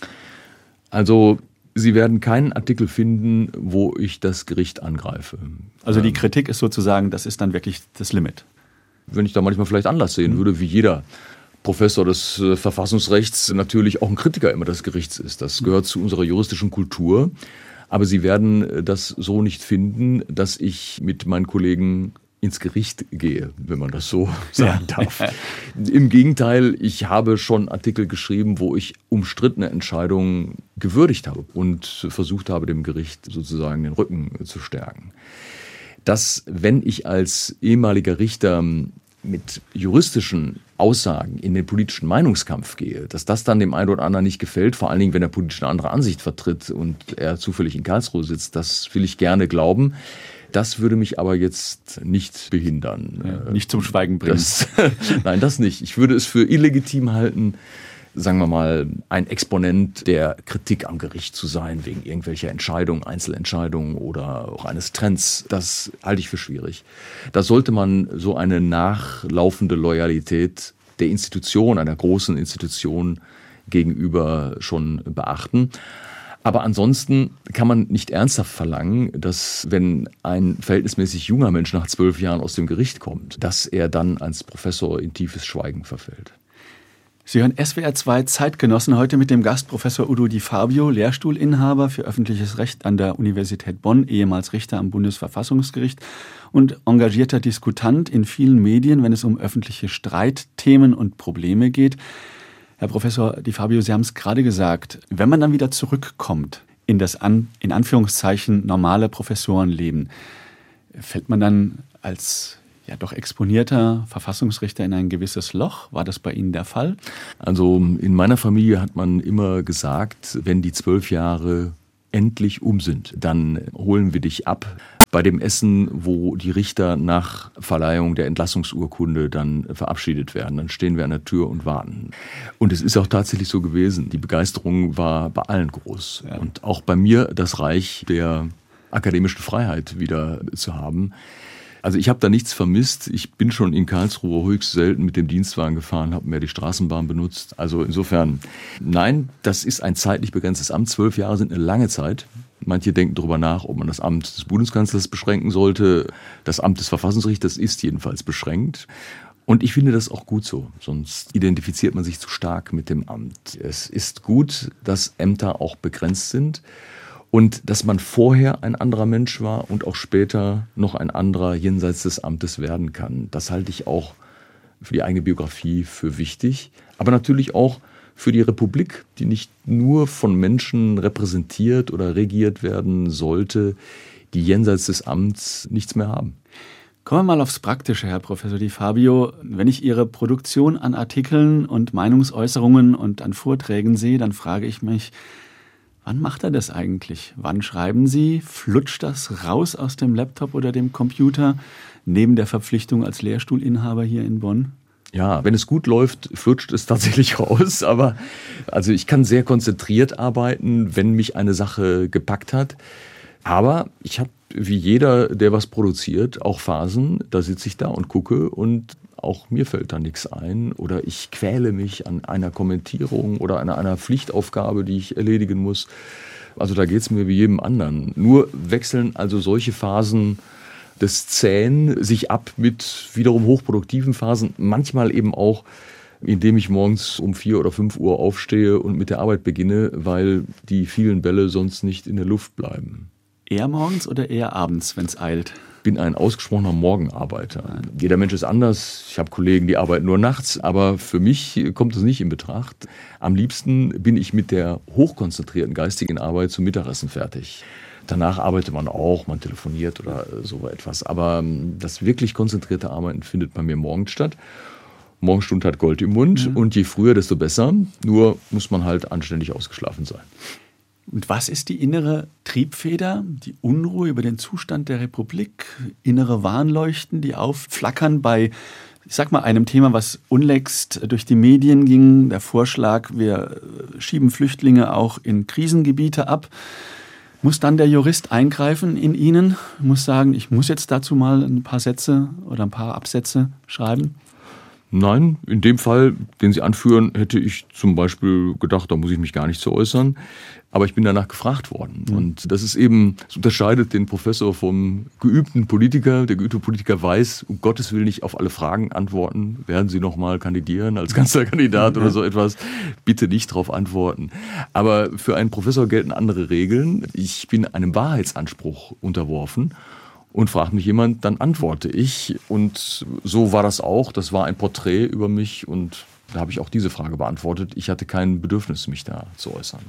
Also Sie werden keinen Artikel finden, wo ich das Gericht angreife. Also die Kritik ist sozusagen, das ist dann wirklich das Limit. Wenn ich da manchmal vielleicht Anlass sehen würde, wie jeder Professor des äh, Verfassungsrechts natürlich auch ein Kritiker immer des Gerichts ist. Das gehört zu unserer juristischen Kultur. Aber Sie werden das so nicht finden, dass ich mit meinen Kollegen ins Gericht gehe, wenn man das so sagen ja. darf. Im Gegenteil, ich habe schon Artikel geschrieben, wo ich umstrittene Entscheidungen gewürdigt habe und versucht habe, dem Gericht sozusagen den Rücken zu stärken. Dass, wenn ich als ehemaliger Richter mit juristischen Aussagen in den politischen Meinungskampf gehe, dass das dann dem einen oder anderen nicht gefällt, vor allen Dingen, wenn er politisch eine andere Ansicht vertritt und er zufällig in Karlsruhe sitzt, das will ich gerne glauben. Das würde mich aber jetzt nicht behindern. Ja, nicht zum Schweigen bringen. Das, nein, das nicht. Ich würde es für illegitim halten, sagen wir mal, ein Exponent der Kritik am Gericht zu sein, wegen irgendwelcher Entscheidungen, Einzelentscheidungen oder auch eines Trends. Das halte ich für schwierig. Da sollte man so eine nachlaufende Loyalität der Institution, einer großen Institution gegenüber schon beachten. Aber ansonsten kann man nicht ernsthaft verlangen, dass, wenn ein verhältnismäßig junger Mensch nach zwölf Jahren aus dem Gericht kommt, dass er dann als Professor in tiefes Schweigen verfällt. Sie hören S W R zwei Zeitgenossen heute mit dem Gast Professor Udo Di Fabio, Lehrstuhlinhaber für öffentliches Recht an der Universität Bonn, ehemals Richter am Bundesverfassungsgericht und engagierter Diskutant in vielen Medien, wenn es um öffentliche Streitthemen und Probleme geht. Herr Professor Di Fabio, Sie haben es gerade gesagt, wenn man dann wieder zurückkommt in das an, in Anführungszeichen normale Professorenleben, fällt man dann als ja doch exponierter Verfassungsrichter in ein gewisses Loch? War das bei Ihnen der Fall? Also in meiner Familie hat man immer gesagt, wenn die zwölf Jahre endlich um sind, dann holen wir dich ab bei dem Essen, wo die Richter nach Verleihung der Entlassungsurkunde dann verabschiedet werden. Dann stehen wir an der Tür und warten. Und es ist auch tatsächlich so gewesen. Die Begeisterung war bei allen groß. Ja. Und auch bei mir das Reich der akademischen Freiheit wieder zu haben. Also ich habe da nichts vermisst. Ich bin schon in Karlsruhe höchst selten mit dem Dienstwagen gefahren, habe mehr die Straßenbahn benutzt. Also insofern, nein, das ist ein zeitlich begrenztes Amt. Zwölf Jahre sind eine lange Zeit. Manche denken darüber nach, ob man das Amt des Bundeskanzlers beschränken sollte. Das Amt des Verfassungsrichters ist jedenfalls beschränkt. Und ich finde das auch gut so, sonst identifiziert man sich zu stark mit dem Amt. Es ist gut, dass Ämter auch begrenzt sind und dass man vorher ein anderer Mensch war und auch später noch ein anderer jenseits des Amtes werden kann. Das halte ich auch für die eigene Biografie für wichtig, aber natürlich auch für die Republik, die nicht nur von Menschen repräsentiert oder regiert werden sollte, die jenseits des Amts nichts mehr haben. Kommen wir mal aufs Praktische, Herr Professor Di Fabio. Wenn ich Ihre Produktion an Artikeln und Meinungsäußerungen und an Vorträgen sehe, dann frage ich mich, wann macht er das eigentlich? Wann schreiben Sie? Flutscht das raus aus dem Laptop oder dem Computer, neben der Verpflichtung als Lehrstuhlinhaber hier in Bonn? Ja, wenn es gut läuft, flutscht es tatsächlich raus. Aber also ich kann sehr konzentriert arbeiten, wenn mich eine Sache gepackt hat. Aber ich habe, wie jeder, der was produziert, auch Phasen, da sitze ich da und gucke und auch mir fällt da nichts ein. Oder ich quäle mich an einer Kommentierung oder an einer Pflichtaufgabe, die ich erledigen muss. Also da geht es mir wie jedem anderen. Nur wechseln also solche Phasen des Zähen sich ab mit wiederum hochproduktiven Phasen, manchmal eben auch, indem ich morgens um vier oder fünf Uhr aufstehe und mit der Arbeit beginne, weil die vielen Bälle sonst nicht in der Luft bleiben. Eher morgens oder eher abends, wenn es eilt? Ich bin ein ausgesprochener Morgenarbeiter. Nein. Jeder Mensch ist anders. Ich habe Kollegen, die arbeiten nur nachts, aber für mich kommt es nicht in Betracht. Am liebsten bin ich mit der hochkonzentrierten geistigen Arbeit zum Mittagessen fertig. Danach arbeitet man auch, man telefoniert oder so etwas. Aber das wirklich konzentrierte Arbeiten findet bei mir morgens statt. Morgenstund hat Gold im Mund, ja. Und je früher, desto besser. Nur muss man halt anständig ausgeschlafen sein. Und was ist die innere Triebfeder, die Unruhe über den Zustand der Republik, innere Warnleuchten, die aufflackern bei, ich sag mal, einem Thema, was unlängst durch die Medien ging, der Vorschlag, wir schieben Flüchtlinge auch in Krisengebiete ab. Muss dann der Jurist eingreifen in Ihnen, muss sagen, ich muss jetzt dazu mal ein paar Sätze oder ein paar Absätze schreiben? Nein, in dem Fall, den Sie anführen, hätte ich zum Beispiel gedacht, da muss ich mich gar nicht zu äußern. Aber ich bin danach gefragt worden. Mhm. Und das ist eben, das unterscheidet den Professor vom geübten Politiker. Der geübte Politiker weiß, um Gottes Willen nicht auf alle Fragen antworten. Werden Sie noch mal kandidieren als Kanzlerkandidat mhm. oder so etwas? Bitte nicht darauf antworten. Aber für einen Professor gelten andere Regeln. Ich bin einem Wahrheitsanspruch unterworfen. Und fragt mich jemand, dann antworte ich. Und so war das auch. Das war ein Porträt über mich und da habe ich auch diese Frage beantwortet. Ich hatte kein Bedürfnis, mich da zu äußern.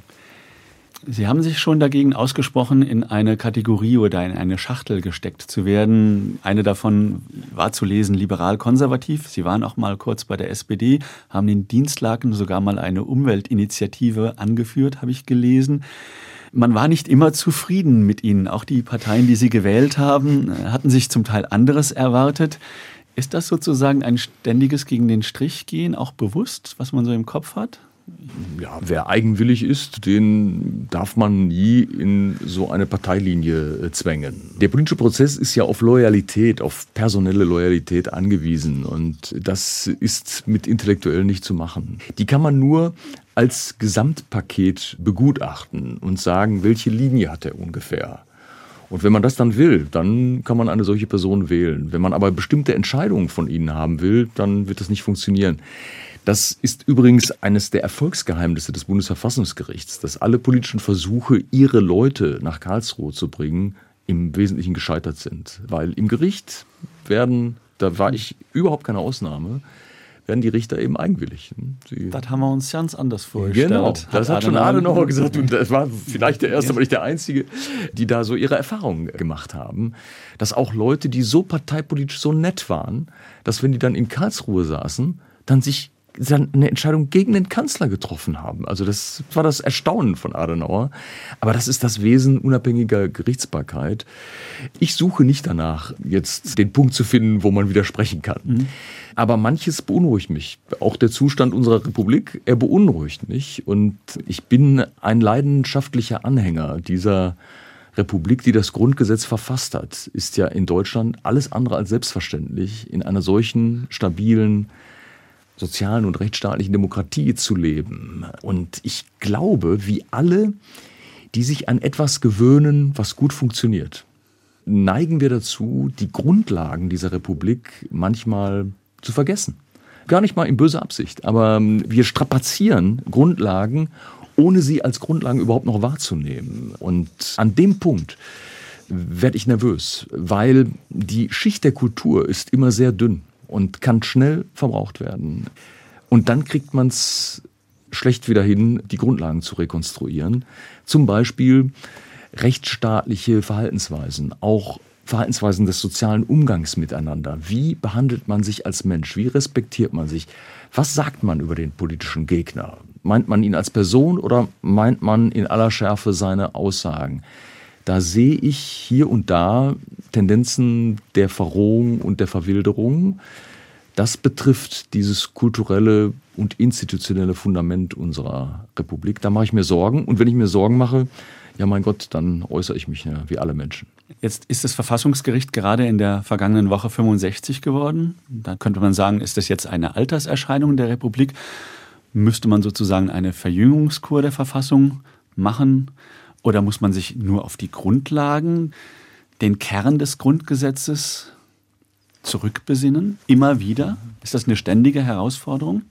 Sie haben sich schon dagegen ausgesprochen, in eine Kategorie oder in eine Schachtel gesteckt zu werden. Eine davon war zu lesen liberal-konservativ. Sie waren auch mal kurz bei der S P D, haben in Dienstlaken sogar mal eine Umweltinitiative angeführt, habe ich gelesen. Man war nicht immer zufrieden mit Ihnen. Auch die Parteien, die Sie gewählt haben, hatten sich zum Teil anderes erwartet. Ist das sozusagen ein ständiges gegen den Strich gehen, auch bewusst, was man so im Kopf hat? Ja, wer eigenwillig ist, den darf man nie in so eine Parteilinie zwängen. Der politische Prozess ist ja auf Loyalität, auf personelle Loyalität angewiesen und das ist mit Intellektuellen nicht zu machen. Die kann man nur als Gesamtpaket begutachten und sagen, welche Linie hat er ungefähr. Und wenn man das dann will, dann kann man eine solche Person wählen. Wenn man aber bestimmte Entscheidungen von ihnen haben will, dann wird das nicht funktionieren. Das ist übrigens eines der Erfolgsgeheimnisse des Bundesverfassungsgerichts, dass alle politischen Versuche, ihre Leute nach Karlsruhe zu bringen, im Wesentlichen gescheitert sind. Weil im Gericht werden, da war ich überhaupt keine Ausnahme, werden die Richter eben eigenwillig. Sie das haben wir uns ganz anders vorgestellt. Genau, das hat schon Adenauer gesagt und das war vielleicht der erste, aber nicht der einzige, die da so ihre Erfahrungen gemacht haben, dass auch Leute, die so parteipolitisch so nett waren, dass wenn die dann in Karlsruhe saßen, dann sich dann eine Entscheidung gegen den Kanzler getroffen haben. Also das war das Erstaunen von Adenauer. Aber das ist das Wesen unabhängiger Gerichtsbarkeit. Ich suche nicht danach, jetzt den Punkt zu finden, wo man widersprechen kann. Mhm. Aber manches beunruhigt mich. Auch der Zustand unserer Republik, er beunruhigt mich. Und ich bin ein leidenschaftlicher Anhänger dieser Republik, die das Grundgesetz verfasst hat. Ist ja in Deutschland alles andere als selbstverständlich, in einer solchen stabilen sozialen und rechtsstaatlichen Demokratie zu leben. Und ich glaube, wie alle, die sich an etwas gewöhnen, was gut funktioniert, neigen wir dazu, die Grundlagen dieser Republik manchmal zu vergessen. Gar nicht mal in böser Absicht, aber wir strapazieren Grundlagen, ohne sie als Grundlagen überhaupt noch wahrzunehmen. Und an dem Punkt werde ich nervös, weil die Schicht der Kultur ist immer sehr dünn und kann schnell verbraucht werden. Und dann kriegt man es schlecht wieder hin, die Grundlagen zu rekonstruieren. Zum Beispiel rechtsstaatliche Verhaltensweisen, auch Verhaltensweisen des sozialen Umgangs miteinander. Wie behandelt man sich als Mensch? Wie respektiert man sich? Was sagt man über den politischen Gegner? Meint man ihn als Person oder meint man in aller Schärfe seine Aussagen? Da sehe ich hier und da Tendenzen der Verrohung und der Verwilderung. Das betrifft dieses kulturelle und institutionelle Fundament unserer Republik. Da mache ich mir Sorgen. Und wenn ich mir Sorgen mache, ja mein Gott, dann äußere ich mich ja, wie alle Menschen. Jetzt ist das Verfassungsgericht gerade in der vergangenen Woche fünfundsechzig geworden. Da könnte man sagen, ist das jetzt eine Alterserscheinung der Republik? Müsste man sozusagen eine Verjüngungskur der Verfassung machen? Oder muss man sich nur auf die Grundlagen, den Kern des Grundgesetzes zurückbesinnen? Immer wieder? Ist das eine ständige Herausforderung?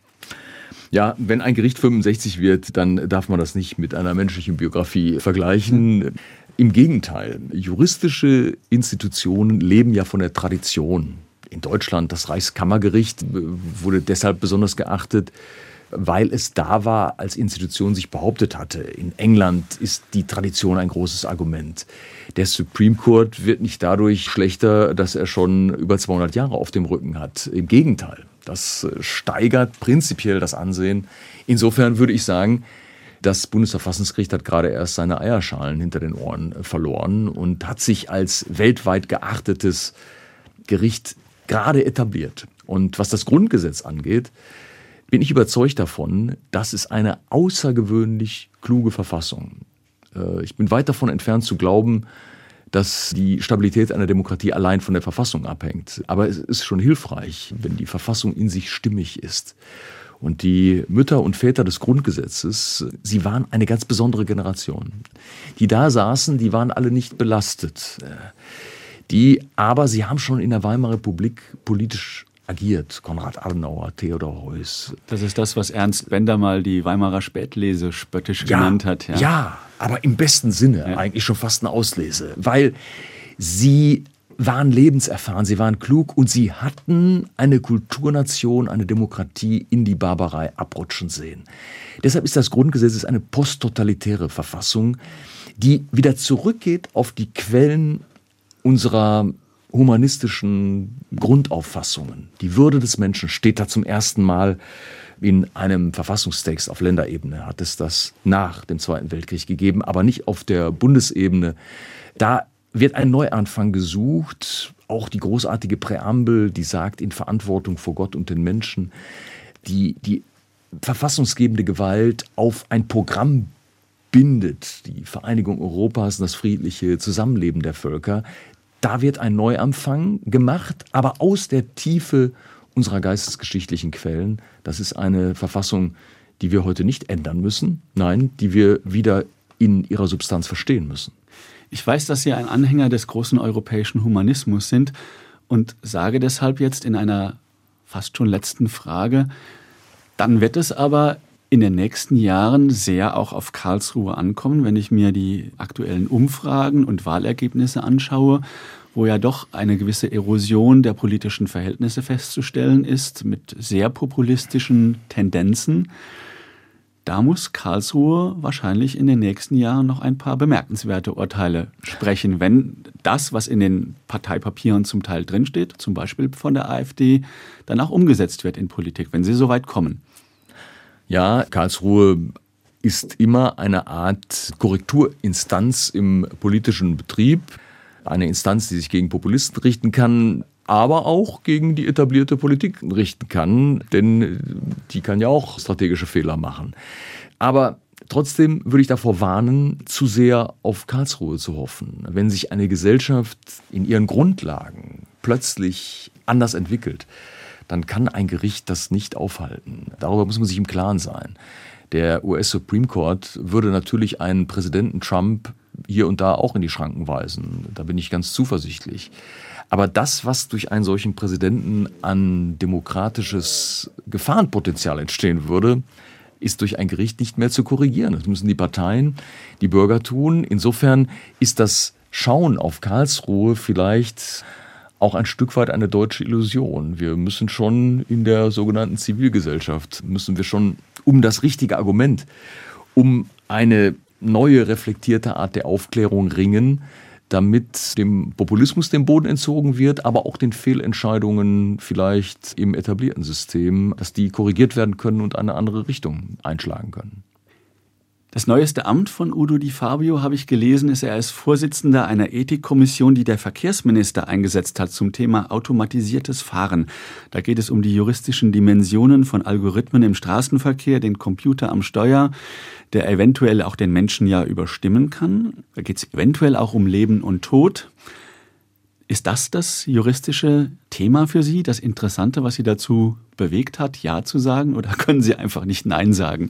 Ja, wenn ein Gericht fünfundsechzig wird, dann darf man das nicht mit einer menschlichen Biografie vergleichen. Im Gegenteil, juristische Institutionen leben ja von der Tradition. In Deutschland, das Reichskammergericht wurde deshalb besonders geachtet, weil es da war, als Institution sich behauptet hatte. In England ist die Tradition ein großes Argument. Der Supreme Court wird nicht dadurch schlechter, dass er schon über zweihundert Jahre auf dem Rücken hat. Im Gegenteil, das steigert prinzipiell das Ansehen. Insofern würde ich sagen, das Bundesverfassungsgericht hat gerade erst seine Eierschalen hinter den Ohren verloren und hat sich als weltweit geachtetes Gericht gerade etabliert. Und was das Grundgesetz angeht, bin ich überzeugt davon, das ist eine außergewöhnlich kluge Verfassung. Ich bin weit davon entfernt zu glauben, dass die Stabilität einer Demokratie allein von der Verfassung abhängt. Aber es ist schon hilfreich, wenn die Verfassung in sich stimmig ist. Und die Mütter und Väter des Grundgesetzes, sie waren eine ganz besondere Generation. Die da saßen, die waren alle nicht belastet. Die, aber sie haben schon in der Weimarer Republik politisch agiert. Konrad Adenauer, Theodor Heuss. Das ist das, was Ernst Bender mal die Weimarer Spätlese spöttisch ja, genannt hat. Ja. ja, aber im besten Sinne, ja. Eigentlich schon fast eine Auslese. Weil sie waren lebenserfahren, sie waren klug und sie hatten eine Kulturnation, eine Demokratie in die Barbarei abrutschen sehen. Deshalb ist das Grundgesetz eine posttotalitäre Verfassung, die wieder zurückgeht auf die Quellen unserer humanistischen Grundauffassungen. Die Würde des Menschen steht da zum ersten Mal in einem Verfassungstext auf Länderebene. Hat es das nach dem Zweiten Weltkrieg gegeben, aber nicht auf der Bundesebene. Da wird ein Neuanfang gesucht, auch die großartige Präambel, die sagt, in Verantwortung vor Gott und den Menschen, die, die verfassungsgebende Gewalt auf ein Programm bindet, die Vereinigung Europas und das friedliche Zusammenleben der Völker, da wird ein Neuanfang gemacht, aber aus der Tiefe unserer geistesgeschichtlichen Quellen. Das ist eine Verfassung, die wir heute nicht ändern müssen, nein, die wir wieder in ihrer Substanz verstehen müssen. Ich weiß, dass Sie ein Anhänger des großen europäischen Humanismus sind und sage deshalb jetzt in einer fast schon letzten Frage, dann wird es aber in den nächsten Jahren sehr auch auf Karlsruhe ankommen, wenn ich mir die aktuellen Umfragen und Wahlergebnisse anschaue, wo ja doch eine gewisse Erosion der politischen Verhältnisse festzustellen ist, mit sehr populistischen Tendenzen. Da muss Karlsruhe wahrscheinlich in den nächsten Jahren noch ein paar bemerkenswerte Urteile sprechen, wenn das, was in den Parteipapieren zum Teil drinsteht, zum Beispiel von der AfD, dann auch umgesetzt wird in Politik, wenn sie so weit kommen. Ja, Karlsruhe ist immer eine Art Korrekturinstanz im politischen Betrieb. Eine Instanz, die sich gegen Populisten richten kann, aber auch gegen die etablierte Politik richten kann, denn die kann ja auch strategische Fehler machen. Aber trotzdem würde ich davor warnen, zu sehr auf Karlsruhe zu hoffen. Wenn sich eine Gesellschaft in ihren Grundlagen plötzlich anders entwickelt, dann kann ein Gericht das nicht aufhalten. Darüber muss man sich im Klaren sein. Der U S Supreme Court würde natürlich einen Präsidenten Trump hier und da auch in die Schranken weisen. Da bin ich ganz zuversichtlich. Aber das, was durch einen solchen Präsidenten an demokratisches Gefahrenpotenzial entstehen würde, ist durch ein Gericht nicht mehr zu korrigieren. Das müssen die Parteien, die Bürger tun. Insofern ist das Schauen auf Karlsruhe vielleicht auch ein Stück weit eine deutsche Illusion. Wir müssen schon in der sogenannten Zivilgesellschaft, müssen wir schon um das richtige Argument, um eine neue, reflektierte Art der Aufklärung ringen, damit dem Populismus den Boden entzogen wird, aber auch den Fehlentscheidungen vielleicht im etablierten System, dass die korrigiert werden können und eine andere Richtung einschlagen können. Das neueste Amt von Udo Di Fabio, habe ich gelesen, ist er als Vorsitzender einer Ethikkommission, die der Verkehrsminister eingesetzt hat zum Thema automatisiertes Fahren. Da geht es um die juristischen Dimensionen von Algorithmen im Straßenverkehr, den Computer am Steuer, der eventuell auch den Menschen ja überstimmen kann. Da geht es eventuell auch um Leben und Tod. Ist das das juristische Thema für Sie, das Interessante, was Sie dazu bewegt hat, Ja zu sagen? Oder können Sie einfach nicht Nein sagen?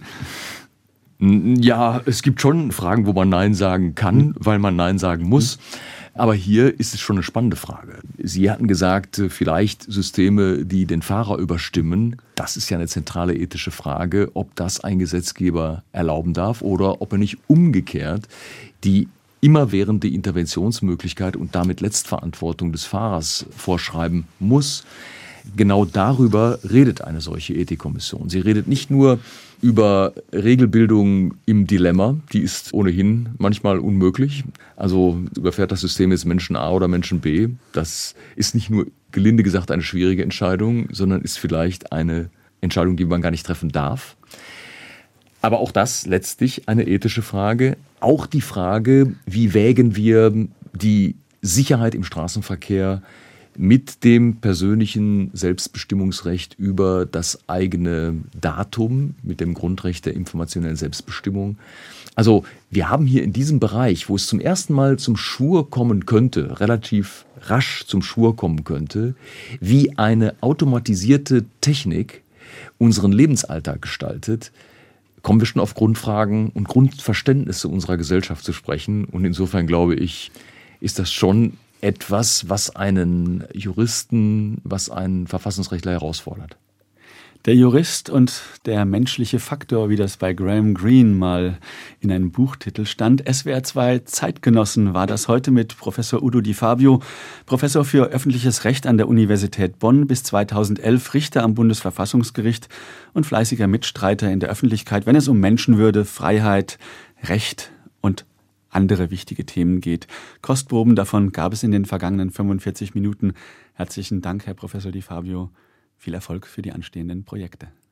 Ja, es gibt schon Fragen, wo man Nein sagen kann, weil man Nein sagen muss. Aber hier ist es schon eine spannende Frage. Sie hatten gesagt, vielleicht Systeme, die den Fahrer überstimmen. Das ist ja eine zentrale ethische Frage, ob das ein Gesetzgeber erlauben darf oder ob er nicht umgekehrt die immerwährende Interventionsmöglichkeit und damit Letztverantwortung des Fahrers vorschreiben muss. Genau darüber redet eine solche Ethikkommission. Sie redet nicht nur über Regelbildung im Dilemma, die ist ohnehin manchmal unmöglich. Also überfährt das System jetzt Menschen A oder Menschen B. Das ist nicht nur gelinde gesagt eine schwierige Entscheidung, sondern ist vielleicht eine Entscheidung, die man gar nicht treffen darf. Aber auch das letztlich eine ethische Frage. Auch die Frage, wie wägen wir die Sicherheit im Straßenverkehr mit dem persönlichen Selbstbestimmungsrecht über das eigene Datum, mit dem Grundrecht der informationellen Selbstbestimmung. Also wir haben hier in diesem Bereich, wo es zum ersten Mal zum Schwur kommen könnte, relativ rasch zum Schwur kommen könnte, wie eine automatisierte Technik unseren Lebensalltag gestaltet, kommen wir schon auf Grundfragen und Grundverständnisse unserer Gesellschaft zu sprechen. Und insofern glaube ich, ist das schon etwas, was einen Juristen, was einen Verfassungsrechtler herausfordert. Der Jurist und der menschliche Faktor, wie das bei Graham Greene mal in einem Buchtitel stand. S W R zwei Zeitgenossen war das heute mit Professor Udo Di Fabio, Professor für öffentliches Recht an der Universität Bonn, bis zweitausendelf Richter am Bundesverfassungsgericht und fleißiger Mitstreiter in der Öffentlichkeit, wenn es um Menschenwürde, Freiheit, Recht und andere wichtige Themen geht. Kostproben davon gab es in den vergangenen fünfundvierzig Minuten. Herzlichen Dank, Herr Professor Di Fabio. Viel Erfolg für die anstehenden Projekte.